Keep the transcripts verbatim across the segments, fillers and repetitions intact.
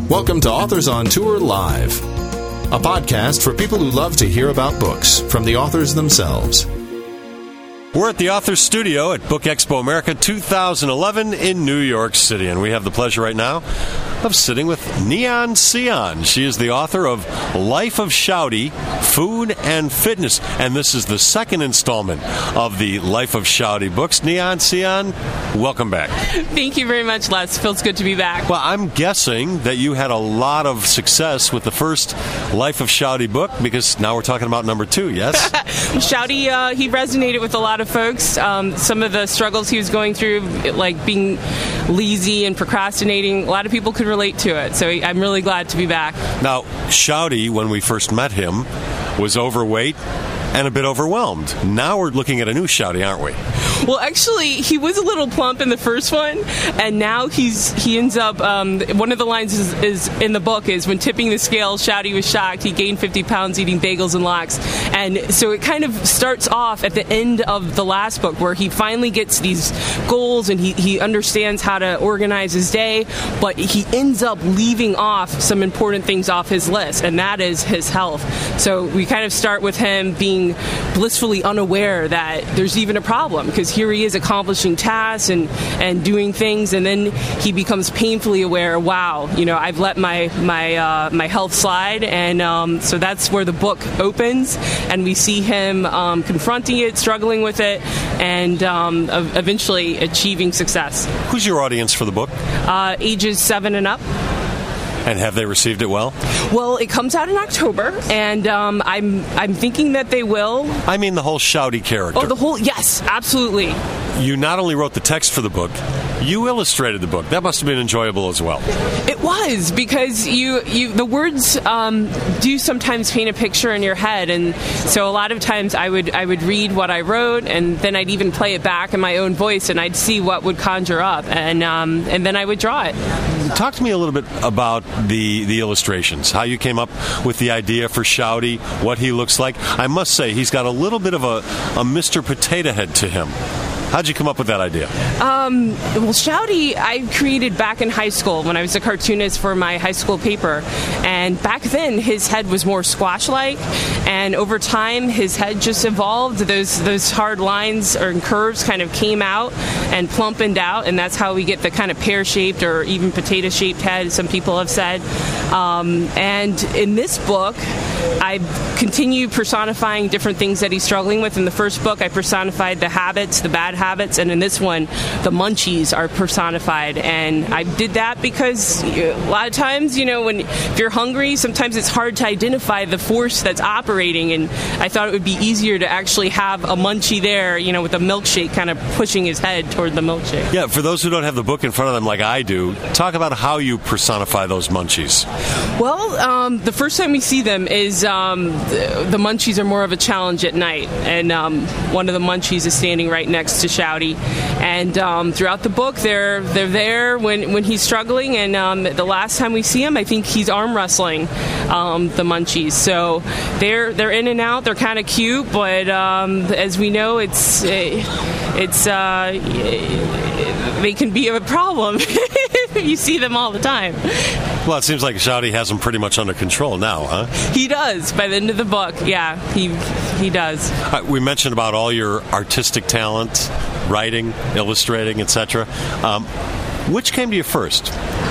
Welcome to Authors on Tour Live, a podcast for people who love to hear about books from the authors themselves. We're at the Authors Studio at Book Expo America two thousand eleven in New York City, and we have the pleasure right now of sitting with Neon Sion. She is the author of Life of Shouty, Food and Fitness, and this is the second installment of the Life of Shouty books. Neon Sion, welcome back. Thank you very much, Les. Feels good to be back. Well, I'm guessing that you had a lot of success with the first Life of Shouty book, because now we're talking about number two, yes? Shouty, uh, he resonated with a lot of folks. Um, some of the struggles he was going through, like being lazy and procrastinating, a lot of people could relate to it. So I'm really glad to be back. Now, Shouty, when we first met him, was overweight and a bit overwhelmed. Now we're looking at a new Shouty, aren't we? Well, actually, he was a little plump in the first one, and now he's he ends up, um, one of the lines is, is in the book is, when tipping the scale, Shouty was shocked. He gained fifty pounds eating bagels and lox. And so it kind of starts off at the end of the last book, where he finally gets these goals and he, he understands how to organize his day, but he ends up leaving off some important things off his list, and that is his health. So we kind of start with him being blissfully unaware that there's even a problem, because here he is accomplishing tasks and, and doing things, and then he becomes painfully aware, wow, you know, I've let my my uh, my health slide, and um, so that's where the book opens, and we see him um, confronting it, struggling with it, and um, eventually achieving success. Who's your audience for the book? Uh, ages seven and up. And have they received it well? Well, it comes out in October, and um, I'm I'm thinking that they will. I mean the whole Shouty character. Oh, the whole, yes, absolutely. You not only wrote the text for the book, you illustrated the book. That must have been enjoyable as well. It was, because you, you the words um, do sometimes paint a picture in your head, and so a lot of times I would I would read what I wrote, and then I'd even play it back in my own voice, and I'd see what would conjure up, and um, and then I would draw it. Talk to me a little bit about the the illustrations, how you came up with the idea for Shouty, what he looks like. I must say, he's got a little bit of a, a Mister Potato Head to him. How'd you come up with that idea? Um, well, Shouty, I created back in high school when I was a cartoonist for my high school paper. And back then, his head was more squash-like. And over time, his head just evolved. Those those hard lines or curves kind of came out and plumpened out. And that's how we get the kind of pear-shaped or even potato-shaped head, some people have said. Um, and in this book, I continue personifying different things that he's struggling with. In the first book, I personified the habits, the bad habits, and in this one, the munchies are personified. And I did that because a lot of times, you know, when if you're hungry, sometimes it's hard to identify the force that's operating, and I thought it would be easier to actually have a munchie there, you know, with a milkshake kind of pushing his head toward the milkshake. Yeah, for those who don't have the book in front of them like I do, talk about how you personify those munchies. Well, um, the first time we see them is um, the, the munchies are more of a challenge at night, and um, one of the munchies is standing right next to Shouty, and um, throughout the book they're they're there when, when he's struggling, and um, the last time we see him, I think he's arm wrestling um, the munchies. So they're they're in and out. They're kind of cute, but um, as we know, it's it's uh, they can be a problem if you see them all the time. Well, it seems like Shouty has him pretty much under control now, huh? He does. By the end of the book, yeah, he he does. Uh, we mentioned about all your artistic talent, writing, illustrating, et cetera. Um, which came to you first?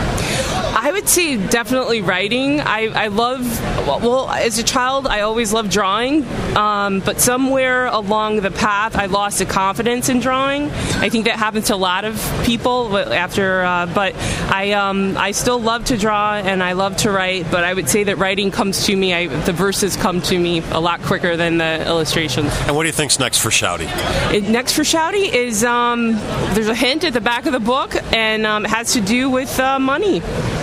I would say definitely writing. I, I love, well, as a child, I always loved drawing, um, but somewhere along the path, I lost the confidence in drawing. I think that happens to a lot of people after, uh, but I um, I still love to draw and I love to write, but I would say that writing comes to me, I, the verses come to me a lot quicker than the illustrations. And what do you think's next for Shouty? It, next for Shouty is, um, there's a hint at the back of the book, and um, it has to do with uh, money.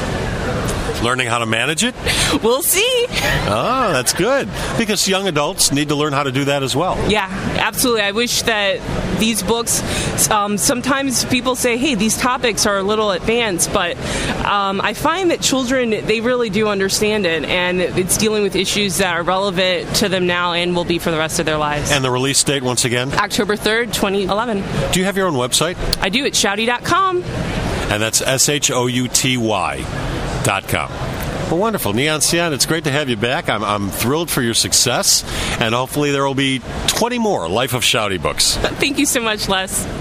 Learning how to manage it? We'll see. Oh, that's good. Because young adults need to learn how to do that as well. Yeah, absolutely. I wish that these books, um, sometimes people say, hey, these topics are a little advanced, but um, I find that children, they really do understand it, and it's dealing with issues that are relevant to them now and will be for the rest of their lives. And the release date, once again? October third, twenty eleven. Do you have your own website? I do. It's shouty dot com. And that's S H O U T Y. dot com. Well, wonderful. Neon Sion, it's great to have you back. I'm, I'm thrilled for your success, and hopefully there will be twenty more Life of Shouty books. Thank you so much, Les.